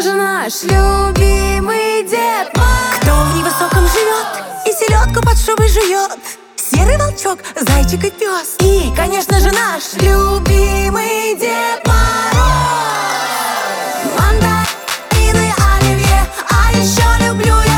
же, наш любимый Дед Мороз. Кто в невысоком живет и селедку под шубой жует? Серый волчок, зайчик и пес. И, конечно же, наш любимый Дед Мороз. Мандарины, оливье, а еще люблю я